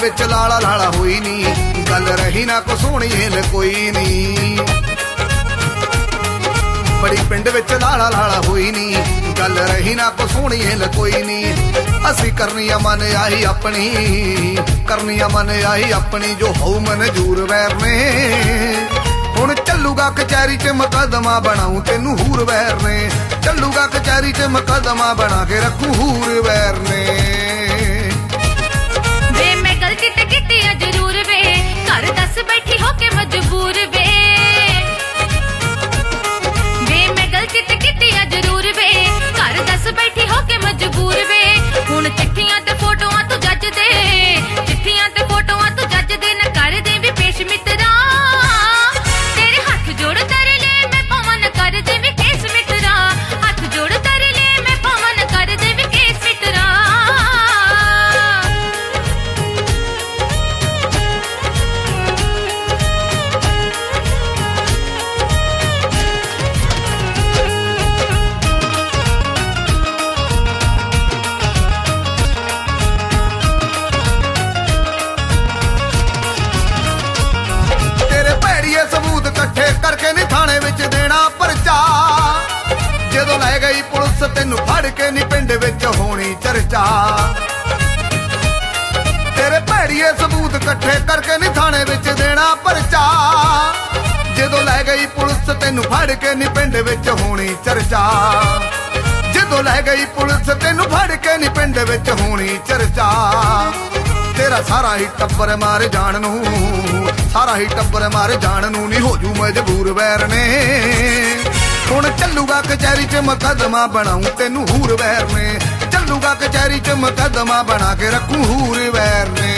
विच लाला लाला होई नी, गल रही ना को सोहणी हिल कोई नी। बड़ी पिंड विच लाला लाला होई नी, गल रही ना को सोहणी हिल कोई नी। असी करनी मन आई अपनी, करनी मन आई अपनी, जो होऊ मंजूर वैर ने। हुण चलूगा कचहरी च मुकदमा बनाऊं तेनू हूर वैर ने, चलूगा कचहरी च मुकदमा बना के रखूं हूर वैर ने। वे मैं गलती ते कीती आ जरूर वे, घर दस बैठी होके मजबूर वे। वे मैं गलती ते कीती आ जरूर वे, घर दस बैठी होके मजबूर वे। हुण चिट्ठियां ते फोटोआं तू जज दे, चिट्ठियां ते फोटोआं तू जज दे, न कर दे भी पेश मित्रा। तेरे हाथ जोड़ तेरे ले मैं पवन कर दे भी केस मित्रा, हाथ जोड़ तेरे ले मैं पवन कर दे भी केस मित्रा। सबूत कट्ठे करके नी थाने विच देना परचा, जदों लै गई पुलिस तेनू फड़ के नी पिंड विच होनी चर्चा। तेरे भैड़िए सबूत कट्ठे करके नी थाने विच देना परचा, जदों लै गई पुलिस तेनू फड़ के नी पिंड विच होनी चर्चा। जदों लै गई पुलिस तेनू फड़ के नी पिंड विच होनी चर्चा। तेरा सारा ही टब्बर मार जान नू, सारा ही टब्बर मार जान नू नी हो जू मजबूर वैर ने। हुण चलूगा कचहरी च मुकदमा बनाऊं तेनू हूर वैर ने, चलूगा कचहरी च मुकदमा बना के रखूं हूर वैर ने।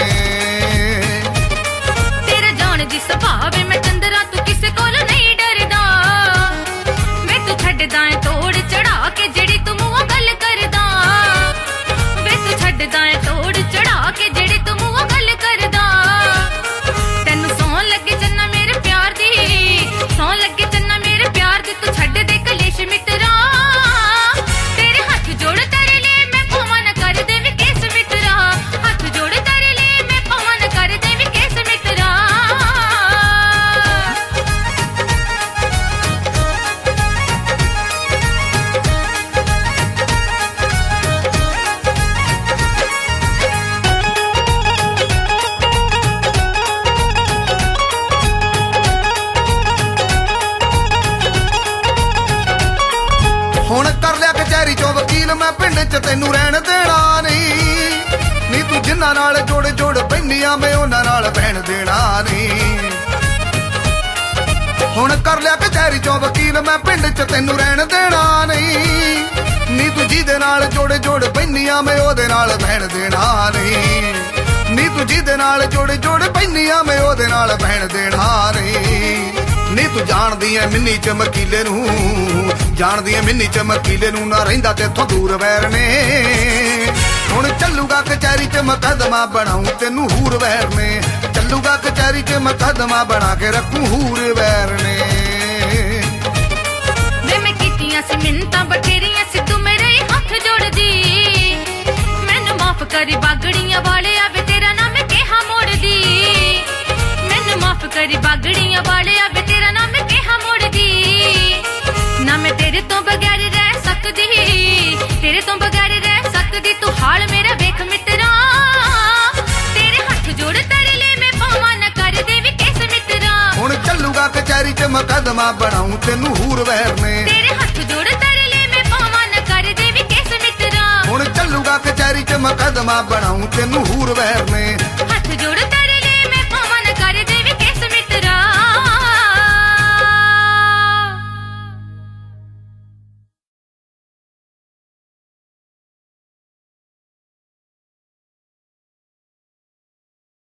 तेरा जान दी सुभाव मैं चंदरा तू किसे कोल नहीं डरदा, वे तू छड्डदा है तोड़ चढ़ा के जेड़ी तू मूंहों गल करदा। वे तू छड्डदा है तोड़ चढ़ा के जेड़ी तू मूंहों गल करदा। तैनू सौं लगे चन्ना मेरे प्यार दी, सौं लगे चन्ना मेरे प्यार दी, तू छड्ड दे कलेश मित्रा। तेरे हाथ जोड़ तेरे ले मैं पवन कर दे भी केस मित्रा, हाथ जोड़ तेरे ले मैं पवन कर दे भी केस मित्रा। हुण कर लिया कचहरी चो वकील मैं पिंड च तेनू रहन देना नहीं, नी तू जिन्हां नाल जोड़ जोड़ पैंदियां मैं उन्हां नाल बहन देना नहीं। हुण कर लिया कचहरी चो वकील मैं पिंड च तेनू रहन देना नहीं, नी तू जिहदे नाल जोड़ जोड़ पैंदियां मैं ओहदे नाल बहन देना नहीं। नी तू जिहदे नाल जोड़ जोड़ पैंदियां मैं ओहदे नाल बहन देना नहीं। नी तू जानदी ऐ मिन्नी चमकीले नू, जानदी ऐ मिन्नी चमकीले नू, ना रहिंदा तेथों दूर वैर ने। हुण चलूगा कचहरी च मुकदमा बनाऊं तेनू हूर वैर ने, चलूगा कचहरी च मुकदमा बना के रखूं हूर वैर ने। वे मैं कीतियां सी मिन्नतां बथेरियां सी तू मेरे हत्थ जोड़दी, मैनू माफ करी बागड़ियां वाले आवे तेरा नाम केहा मोड़दी। मैनू माफ करी बागड़ियां वाले आवे तेरा नाम केहा मोड़दी। ना मैं तेरे तो बगैर रह सकदी, तेरे तो बगैर रह सकदी, तू हाल मेरा वेख मित्रा। तेरे हाथ जोड़ तेरे ले मैं पावां न कर दे भी केस मित्रा। हुण चलूगा कचहरी च मुकदमा बनाऊं तेनू हूर वैर ने, तेरे हाथ जोड़ तेरे ले मैं पावां न कर दे भी केस मित्रा। हुण चलूगा कचहरी च मुकदमा बनाऊं तेनू हूर वैर ने,